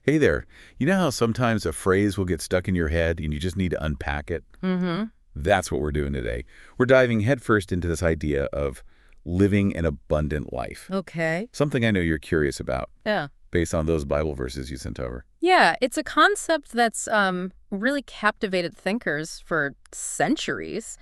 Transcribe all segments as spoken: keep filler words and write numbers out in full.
Hey there. You know how sometimes a phrase will get stuck in your head and you just need to unpack it? Mm-hmm. That's what we're doing today. We're diving headfirst into this idea of living an abundant life. Okay. Something I know you're curious about Yeah. based on those Bible verses you sent over. Yeah, it's a concept that's um, really captivated thinkers for centuries.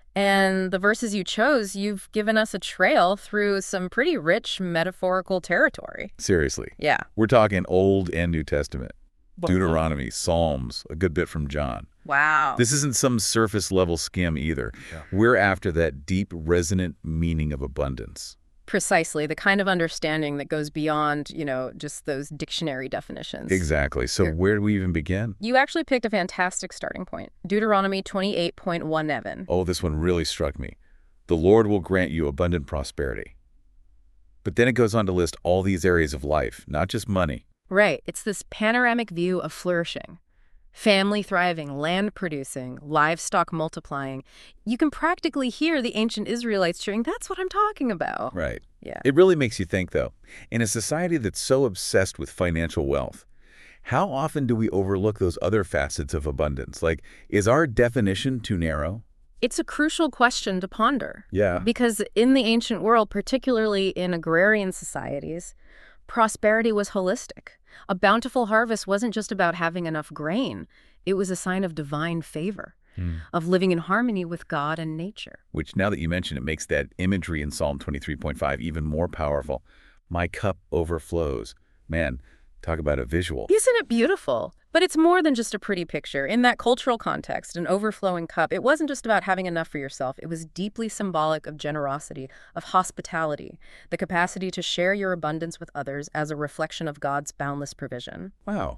And the verses you chose, you've given us a trail through some pretty rich metaphorical territory. Seriously. Yeah. We're talking Old and New Testament. Deuteronomy, Psalms, a good bit from John. Wow. This isn't some surface level skim either. Yeah. We're after that deep, resonant meaning of abundance. Precisely, the kind of understanding that goes beyond, you know, just those dictionary definitions. Exactly. So Here. where do we even begin? You actually picked a fantastic starting point. Deuteronomy twenty-eight point one, Evan. Oh, this one really struck me. The Lord will grant you abundant prosperity. But then it goes on to list all these areas of life, not just money. Right. It's this panoramic view of flourishing. Family thriving, land producing, livestock multiplying. You can practically hear the ancient Israelites cheering, that's what I'm talking about. Right. Yeah. It really makes you think, though, in a society that's so obsessed with financial wealth, how often do we overlook those other facets of abundance? Like, is our definition too narrow? It's a crucial question to ponder. Yeah. Because in the ancient world, particularly in agrarian societies, prosperity was holistic. A bountiful harvest wasn't just about having enough grain. It was a sign of divine favor, Hmm. of living in harmony with God and nature. Which, now that you mention it, makes that imagery in Psalm twenty-three point five even more powerful. My cup overflows. Man, talk about a visual. Isn't it beautiful? But it's more than just a pretty picture. In that cultural context, an overflowing cup, it wasn't just about having enough for yourself. It was deeply symbolic of generosity, of hospitality, the capacity to share your abundance with others as a reflection of God's boundless provision. Wow.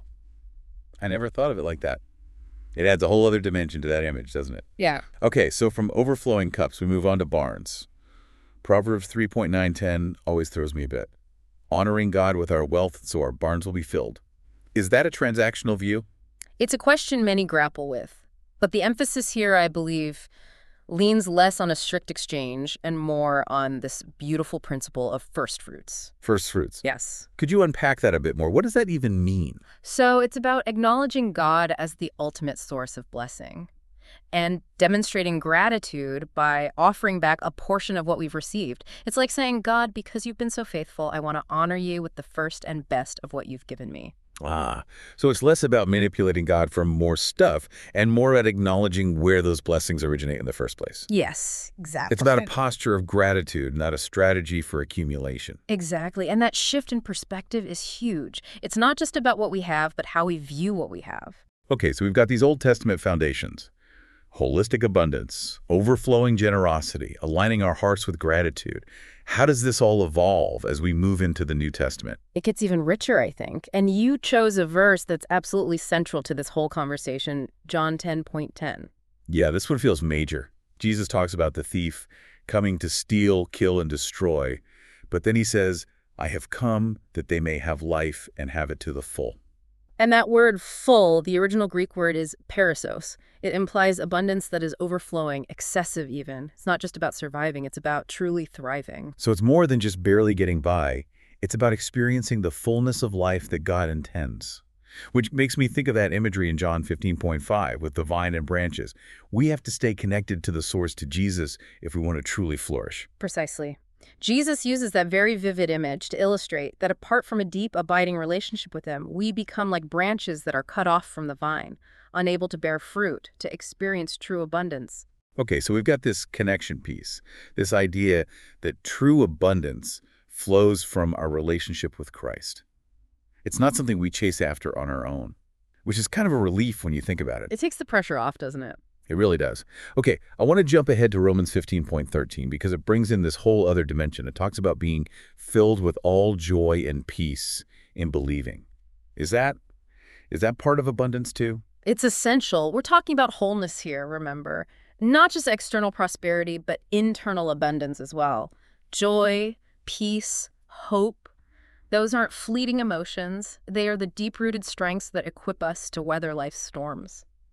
I never thought of it like that. It adds a whole other dimension to that image, doesn't it? Yeah. Okay, so from overflowing cups, we move on to barns. Proverbs three point nine ten always throws me a bit. Honoring God with our wealth so our barns will be filled. Is that a transactional view? It's a question many grapple with. But the emphasis here, I believe, leans less on a strict exchange and more on this beautiful principle of first fruits. First fruits. Yes. Could you unpack that a bit more? What does that even mean? So it's about acknowledging God as the ultimate source of blessing and demonstrating gratitude by offering back a portion of what we've received. It's like saying, God, because you've been so faithful, I want to honor you with the first and best of what you've given me. Ah, so it's less about manipulating God for more stuff and more about acknowledging where those blessings originate in the first place. Yes, exactly. It's about a posture of gratitude, not a strategy for accumulation. Exactly. And that shift in perspective is huge. It's not just about what we have, but how we view what we have. Okay, so we've got these Old Testament foundations. Holistic abundance, overflowing generosity, aligning our hearts with gratitude. How does this all evolve as we move into the New Testament? It gets even richer, I think. And you chose a verse that's absolutely central to this whole conversation, John ten point ten. Yeah, this one feels major. Jesus talks about the thief coming to steal, kill, and destroy. But then he says, I have come that they may have life and have it to the full. And that word full, the original Greek word is perissos. It implies abundance that is overflowing, excessive even. It's not just about surviving, it's about truly thriving. So it's more than just barely getting by. It's about experiencing the fullness of life that God intends. Which makes me think of that imagery in John fifteen point five with the vine and branches. We have to stay connected to the source, to Jesus, if we want to truly flourish. Precisely. Jesus uses that very vivid image to illustrate that apart from a deep, abiding relationship with him, we become like branches that are cut off from the vine, unable to bear fruit, to experience true abundance. Okay, so we've got this connection piece, this idea that true abundance flows from our relationship with Christ. It's not something we chase after on our own, which is kind of a relief when you think about it. It takes the pressure off, doesn't it? It really does. Okay, I want to jump ahead to Romans fifteen point thirteen because it brings in this whole other dimension. It talks about being filled with all joy and peace in believing. Is that, is that part of abundance too? It's essential. We're talking about wholeness here, remember. Not just external prosperity, but internal abundance as well. Joy, peace, hope. Those aren't fleeting emotions. They are the deep-rooted strengths that equip us to weather life's storms.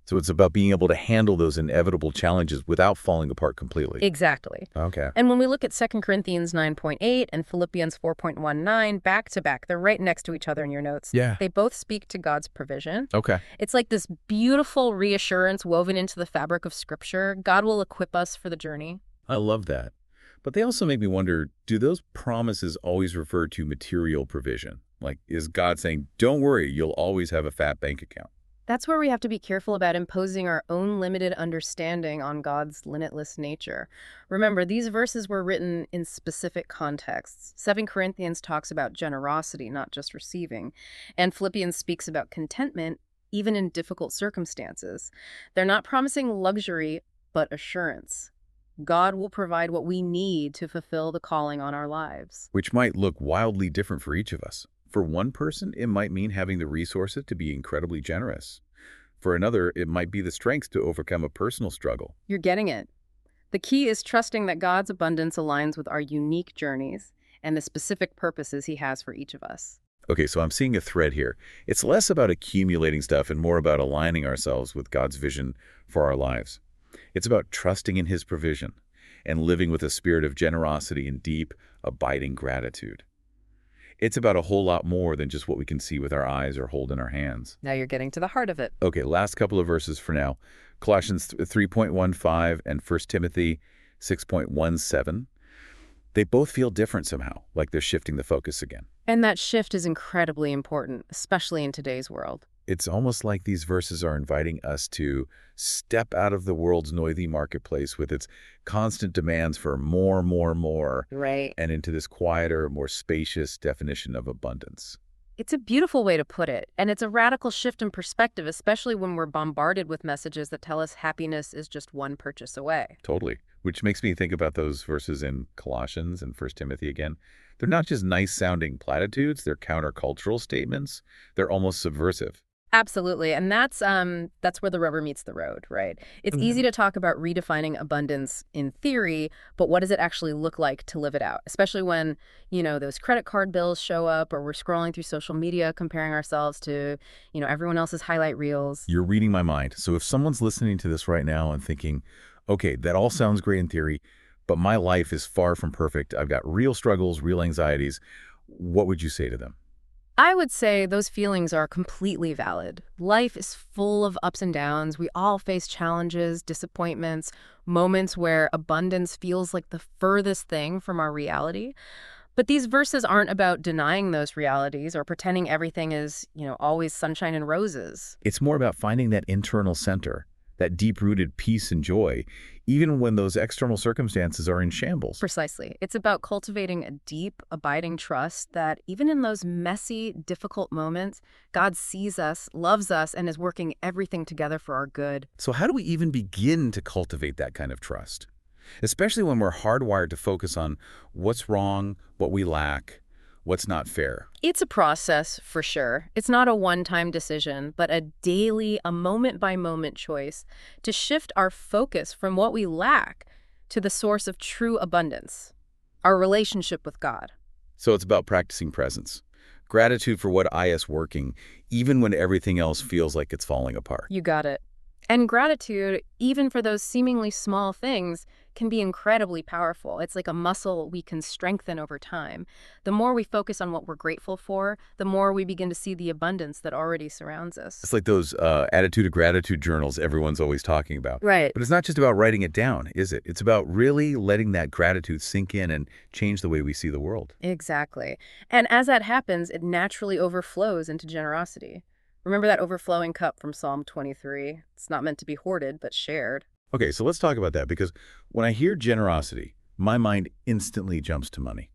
So it's about being able to handle those inevitable challenges without falling apart completely. Exactly. Okay. And when we look at Second Corinthians nine point eight and Philippians four point nineteen back to back, they're right next to each other in your notes. Yeah. They both speak to God's provision. Okay. It's like this beautiful reassurance woven into the fabric of Scripture. God will equip us for the journey. I love that. But they also make me wonder, do those promises always refer to material provision? Like, is God saying, don't worry, you'll always have a fat bank account? That's where we have to be careful about imposing our own limited understanding on God's limitless nature. Remember, these verses were written in specific contexts. Second Corinthians talks about generosity, not just receiving, and Philippians speaks about contentment, even in difficult circumstances. They're not promising luxury, but assurance. God will provide what we need to fulfill the calling on our lives. Which might look wildly different for each of us. For one person, it might mean having the resources to be incredibly generous. For another, it might be the strength to overcome a personal struggle. You're getting it. The key is trusting that God's abundance aligns with our unique journeys and the specific purposes He has for each of us. Okay, so I'm seeing a thread here. It's less about accumulating stuff and more about aligning ourselves with God's vision for our lives. It's about trusting in His provision and living with a spirit of generosity and deep, abiding gratitude. It's about a whole lot more than just what we can see with our eyes or hold in our hands. Now you're getting to the heart of it. Okay, last couple of verses for now. Colossians three point one five and First Timothy six point one seven. They both feel different somehow, like they're shifting the focus again. And that shift is incredibly important, especially in today's world. It's almost like these verses are inviting us to step out of the world's noisy marketplace with its constant demands for more, more, more, Right. and into this quieter, more spacious definition of abundance. It's a beautiful way to put it, and it's a radical shift in perspective, especially when we're bombarded with messages that tell us happiness is just one purchase away. Totally. Which makes me think about those verses in Colossians and First Timothy again. They're not just nice-sounding platitudes, they're countercultural statements. They're almost subversive. Absolutely. And that's um that's where the rubber meets the road, right? It's Mhm. easy to talk about redefining abundance in theory, but what does it actually look like to live it out? Especially when, you know, those credit card bills show up or we're scrolling through social media comparing ourselves to, you know, everyone else's highlight reels. You're reading my mind. So if someone's listening to this right now and thinking, okay, that all sounds great in theory, but my life is far from perfect. I've got real struggles, real anxieties. What would you say to them? I would say those feelings are completely valid. Life is full of ups and downs. We all face challenges, disappointments, moments where abundance feels like the furthest thing from our reality. But these verses aren't about denying those realities or pretending everything is, you know, always sunshine and roses. It's more about finding that internal center, that deep-rooted peace and joy, even when those external circumstances are in shambles. Precisely. It's about cultivating a deep, abiding trust that even in those messy, difficult moments, God sees us, loves us, and is working everything together for our good. So how do we even begin to cultivate that kind of trust? Especially when we're hardwired to focus on what's wrong, what we lack, what's not fair. It's a process, for sure. It's not a one-time decision, but a daily, a moment-by-moment choice to shift our focus from what we lack to the source of true abundance, our relationship with God. So it's about practicing presence. Gratitude for what I is working, even when everything else feels like it's falling apart. You got it. And gratitude, even for those seemingly small things, can be incredibly powerful. It's like a muscle we can strengthen over time. The more we focus on what we're grateful for, the more we begin to see the abundance that already surrounds us. It's like those uh, attitude of gratitude journals everyone's always talking about. Right. But it's not just about writing it down, is it? It's about really letting that gratitude sink in and change the way we see the world. Exactly. And as that happens, it naturally overflows into generosity. Remember that overflowing cup from Psalm twenty-three? It's not meant to be hoarded, but shared. Okay, so let's talk about that, because when I hear generosity, my mind instantly jumps to money.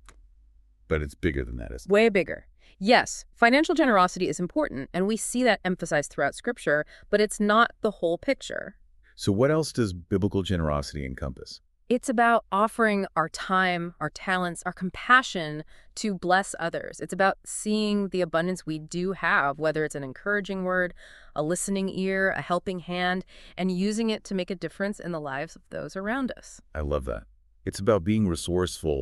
But it's bigger than that, isn't it? Way bigger. Yes, financial generosity is important, and we see that emphasized throughout Scripture, but it's not the whole picture. So what else does biblical generosity encompass? It's about offering our time, our talents, our compassion to bless others. It's about seeing the abundance we do have, whether it's an encouraging word, a listening ear, a helping hand, and using it to make a difference in the lives of those around us. I love that. It's about being resourceful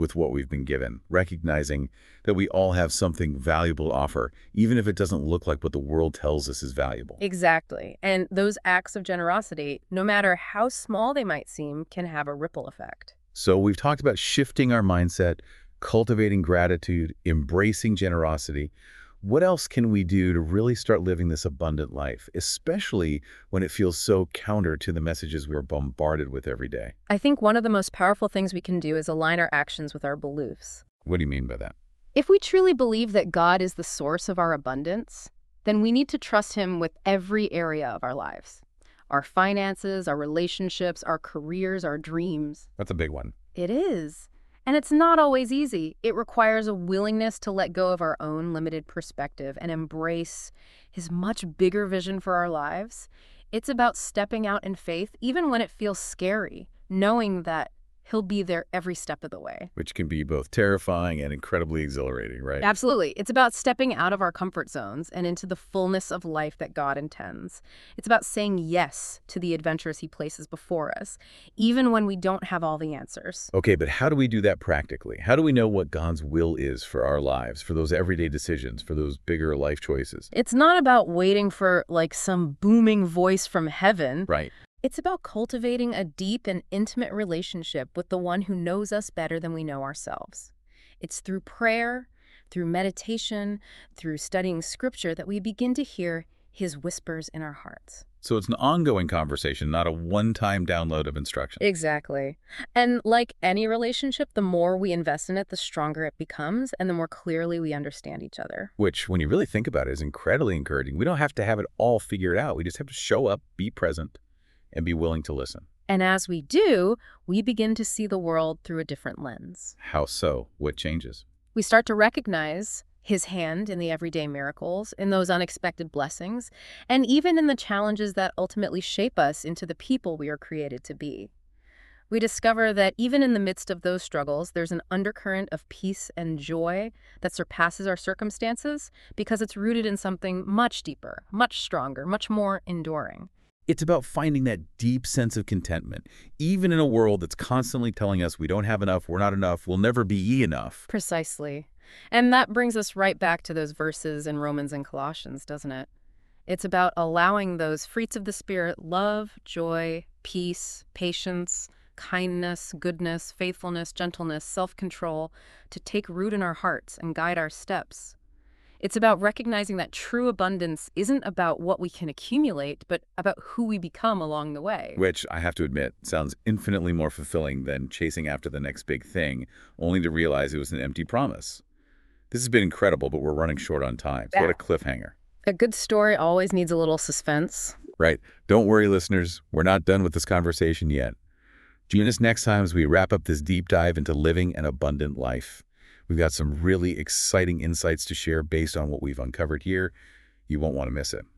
with what we've been given, recognizing that we all have something valuable to offer, even if it doesn't look like what the world tells us is valuable. Exactly. And those acts of generosity, no matter how small they might seem, can have a ripple effect. So we've talked about shifting our mindset, cultivating gratitude, embracing generosity. What else can we do to really start living this abundant life, especially when it feels so counter to the messages we're bombarded with every day? I think one of the most powerful things we can do is align our actions with our beliefs. What do you mean by that? If we truly believe that God is the source of our abundance, then we need to trust Him with every area of our lives. Our finances, our relationships, our careers, our dreams. That's a big one. It is. And it's not always easy. It requires a willingness to let go of our own limited perspective and embrace His much bigger vision for our lives. It's about stepping out in faith, even when it feels scary, knowing that He'll be there every step of the way. Which can be both terrifying and incredibly exhilarating, right? Absolutely. It's about stepping out of our comfort zones and into the fullness of life that God intends. It's about saying yes to the adventures He places before us, even when we don't have all the answers. Okay, but how do we do that practically? How do we know what God's will is for our lives, for those everyday decisions, for those bigger life choices? It's not about waiting for, like, some booming voice from heaven. Right. It's about cultivating a deep and intimate relationship with the one who knows us better than we know ourselves. It's through prayer, through meditation, through studying scripture that we begin to hear His whispers in our hearts. So it's an ongoing conversation, not a one-time download of instruction. Exactly. And like any relationship, the more we invest in it, the stronger it becomes, and the more clearly we understand each other. Which, when you really think about it, is incredibly encouraging. We don't have to have it all figured out. We just have to show up, be present, and be willing to listen. And as we do, we begin to see the world through a different lens. How so? What changes? We start to recognize His hand in the everyday miracles, in those unexpected blessings, and even in the challenges that ultimately shape us into the people we are created to be. We discover that even in the midst of those struggles, there's an undercurrent of peace and joy that surpasses our circumstances because it's rooted in something much deeper, much stronger, much more enduring. It's about finding that deep sense of contentment, even in a world that's constantly telling us we don't have enough, we're not enough, we'll never be enough. Precisely. And that brings us right back to those verses in Romans and Colossians, doesn't it? It's about allowing those fruits of the Spirit, love, joy, peace, patience, kindness, goodness, faithfulness, gentleness, self-control, to take root in our hearts and guide our steps. It's about recognizing that true abundance isn't about what we can accumulate, but about who we become along the way. Which, I have to admit, sounds infinitely more fulfilling than chasing after the next big thing, only to realize it was an empty promise. This has been incredible, but we're running short on time. So what a cliffhanger. A good story always needs a little suspense. Right. Don't worry, listeners. We're not done with this conversation yet. Join us next time as we wrap up this deep dive into living an abundant life. We've got some really exciting insights to share based on what we've uncovered here. You won't want to miss it.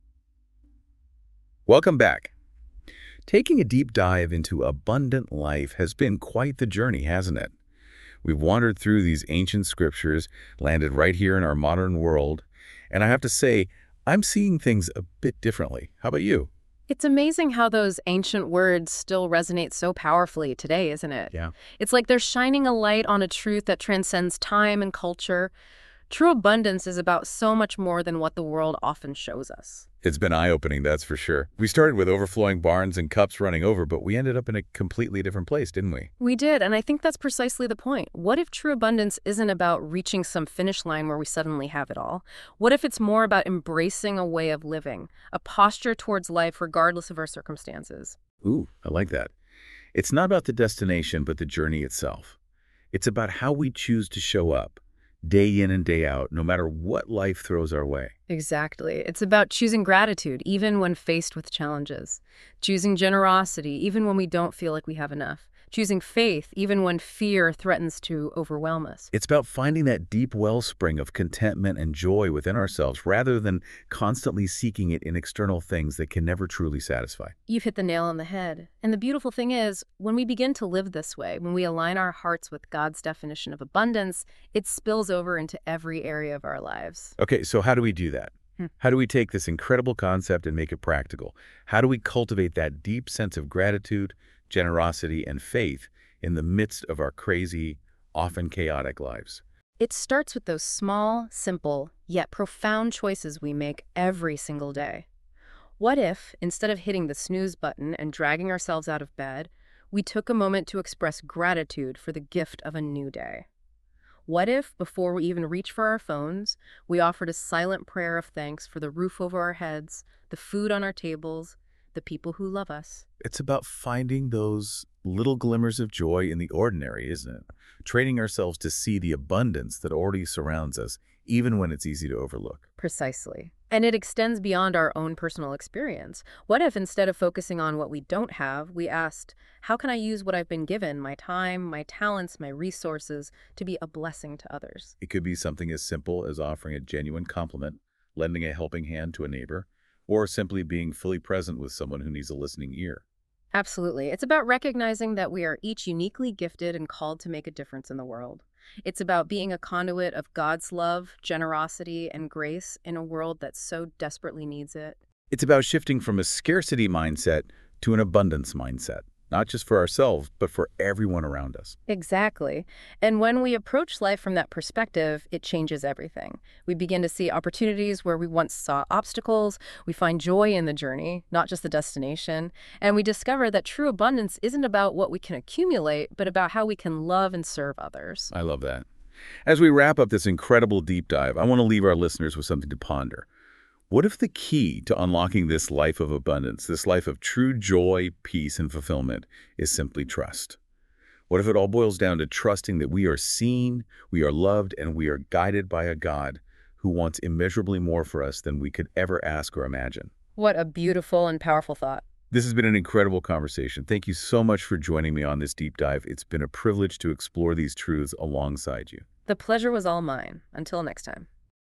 Welcome back. Taking a deep dive into abundant life has been quite the journey, hasn't it? We've wandered through these ancient scriptures, landed right here in our modern world, and I have to say, I'm seeing things a bit differently. How about you? It's amazing how those ancient words still resonate so powerfully today, isn't it? Yeah. It's like they're shining a light on a truth that transcends time and culture. True abundance is about so much more than what the world often shows us. It's been eye-opening, that's for sure. We started with overflowing barns and cups running over, but we ended up in a completely different place, didn't we? We did, and I think that's precisely the point. What if true abundance isn't about reaching some finish line where we suddenly have it all? What if it's more about embracing a way of living, a posture towards life regardless of our circumstances? Ooh, I like that. It's not about the destination, but the journey itself. It's about how we choose to show up, day in and day out, no matter what life throws our way. Exactly. It's about choosing gratitude, even when faced with challenges. Choosing generosity, even when we don't feel like we have enough. Choosing faith, even when fear threatens to overwhelm us. It's about finding that deep wellspring of contentment and joy within ourselves, rather than constantly seeking it in external things that can never truly satisfy. You've hit the nail on the head. And the beautiful thing is, when we begin to live this way, when we align our hearts with God's definition of abundance, it spills over into every area of our lives. Okay, so how do we do that? Hmm. How do we take this incredible concept and make it practical? How do we cultivate that deep sense of gratitude, generosity, and faith in the midst of our crazy, often chaotic lives. It starts with those small, simple, yet profound choices we make every single day. What if, instead of hitting the snooze button and dragging ourselves out of bed, we took a moment to express gratitude for the gift of a new day? What if, before we even reach for our phones, we offered a silent prayer of thanks for the roof over our heads, the food on our tables, the people who love us? It's about finding those little glimmers of joy in the ordinary, isn't it? Training ourselves to see the abundance that already surrounds us, even when it's easy to overlook. Precisely. And it extends beyond our own personal experience. What if instead of focusing on what we don't have, we asked, how can I use what I've been given, my time, my talents, my resources, to be a blessing to others? It could be something as simple as offering a genuine compliment, lending a helping hand to a neighbor, or simply being fully present with someone who needs a listening ear. Absolutely. It's about recognizing that we are each uniquely gifted and called to make a difference in the world. It's about being a conduit of God's love, generosity, and grace in a world that so desperately needs it. It's about shifting from a scarcity mindset to an abundance mindset, not just for ourselves, but for everyone around us. Exactly. And when we approach life from that perspective, it changes everything. We begin to see opportunities where we once saw obstacles. We find joy in the journey, not just the destination. And we discover that true abundance isn't about what we can accumulate, but about how we can love and serve others. I love that. As we wrap up this incredible deep dive, I want to leave our listeners with something to ponder. What if the key to unlocking this life of abundance, this life of true joy, peace, and fulfillment, is simply trust? What if it all boils down to trusting that we are seen, we are loved, and we are guided by a God who wants immeasurably more for us than we could ever ask or imagine? What a beautiful and powerful thought. This has been an incredible conversation. Thank you so much for joining me on this deep dive. It's been a privilege to explore these truths alongside you. The pleasure was all mine. Until next time.